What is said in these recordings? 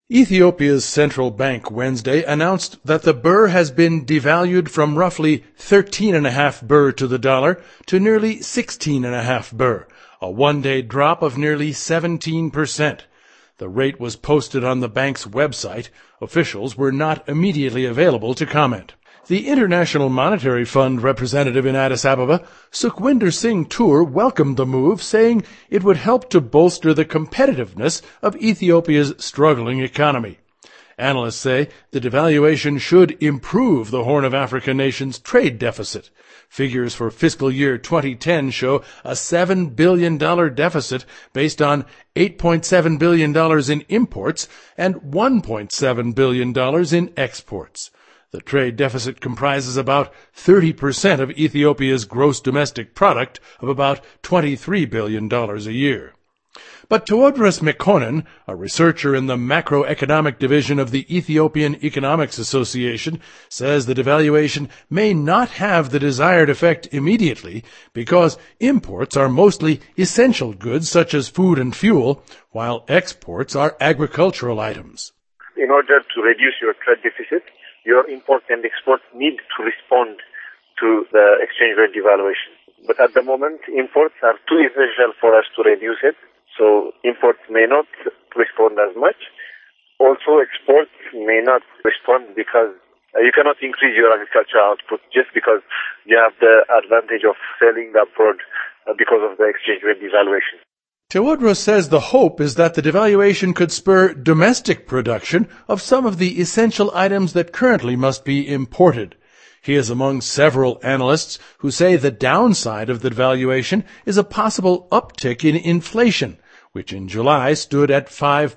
Ethiopia's central bank Wednesday announced that the birr has been devalued from roughly 13.5 birr to the dollar to nearly 16.5 birr, a one-day drop of nearly 17%. The rate was posted on the bank's website. Officials were not immediately available to comment. The International Monetary Fund representative in Addis Ababa, Sukhwinder Singh Toor, welcomed the move, saying it would help to bolster the competitiveness of Ethiopia's struggling economy. Analysts say the devaluation should improve the Horn of Africa nation's trade deficit. Figures for fiscal year 2010 show a $7 billion deficit based on $8.7 billion in imports and $1.7 billion in exports. The trade deficit comprises about 30% of Ethiopia's gross domestic product of about $23 billion a year. But Tewodros Mekonnen, a researcher in the macroeconomic division of the Ethiopian Economics Association, says the devaluation may not have the desired effect immediately because imports are mostly essential goods such as food and fuel, while exports are agricultural items. In order to reduce your trade deficit, your import and export need to respond to the exchange rate devaluation. But at the moment, imports are too essential for us to reduce it, so imports may not respond as much. Also, exports may not respond because you cannot increase your agricultural output just because you have the advantage of selling abroad because of the exchange rate devaluation. Tewodros says the hope is that the devaluation could spur domestic production of some of the essential items that currently must be imported. He is among several analysts who say the downside of the devaluation is a possible uptick in inflation, which in July stood at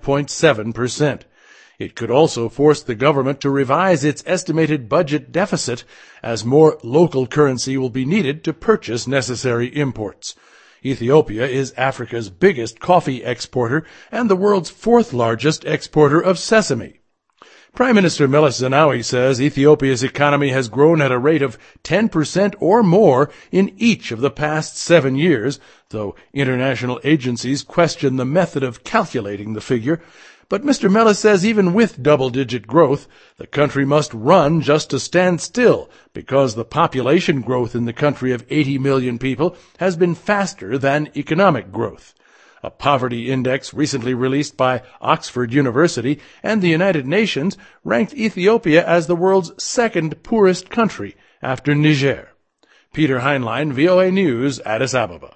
5.7%. It could also force the government to revise its estimated budget deficit, as more local currency will be needed to purchase necessary imports. Ethiopia is Africa's biggest coffee exporter and the world's fourth largest exporter of sesame. Prime Minister Meles Zenawi says Ethiopia's economy has grown at a rate of 10% or more in each of the past 7 years, though international agencies question the method of calculating the figure. But Mr. Meles says even with double-digit growth, the country must run just to stand still because the population growth in the country of 80 million people has been faster than economic growth. A poverty index recently released by Oxford University and the United Nations ranked Ethiopia as the world's second poorest country after Niger. Peter Heinlein, VOA News, Addis Ababa.